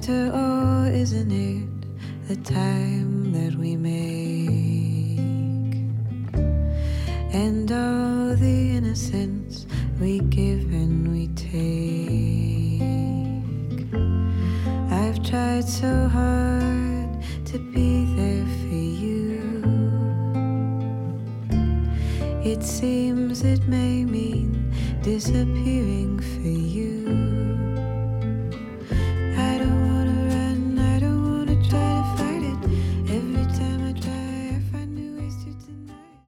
After all, isn't it the time that we make? And all the innocence we give and we take. I've tried so hard to be there for you. It seems it may mean disappearing for you.